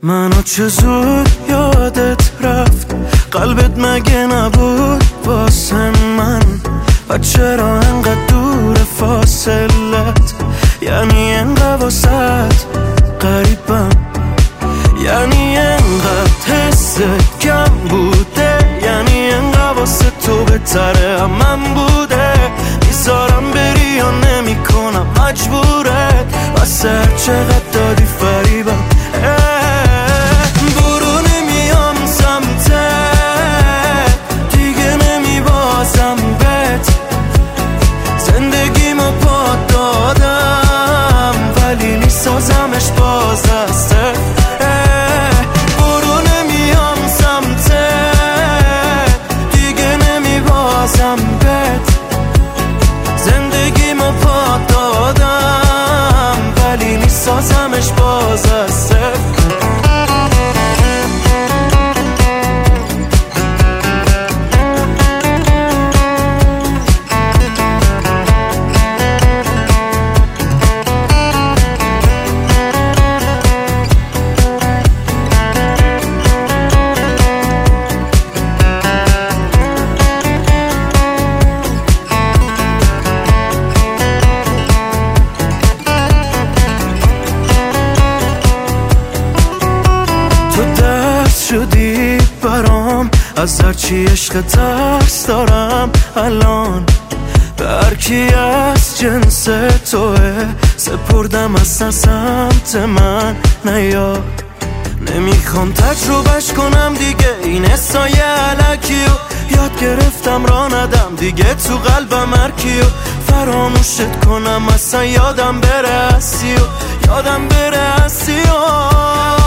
منو چه زود یادت رفت، قلبت مگه نبود واسه من؟ و چرا انقدر دور فاصلت؟ یعنی انقدر واسط قریبم، یعنی انقدر حست کم بوده، یعنی انقدر واسه تو بهتره من بوده. میذارم بری یا نمی کنم مجبورت، واسه هر چقدر دادی فریبم. برو نمیام سمتت، دیگه نمیبازم بهت، زندگیمو پات دادم ولی میسازمش باز از صفر. برو نمیام سمتت، دیگه نمیبازم بهت، زندگیمو پات دادم ولی میسازمش باز از صفر. شدی برام، از هرچی عشق ترس دارم الان. به هرکی از جنس توه سپردم اصلا سمت من نیا. نمیخوام تجربهش کنم دیگه این حسای علکیو، یاد گرفتم را ندم دیگه تو قلبم هرکیو. فراموشت کنم اصلا یادم بره هستی و یادم بره هستی و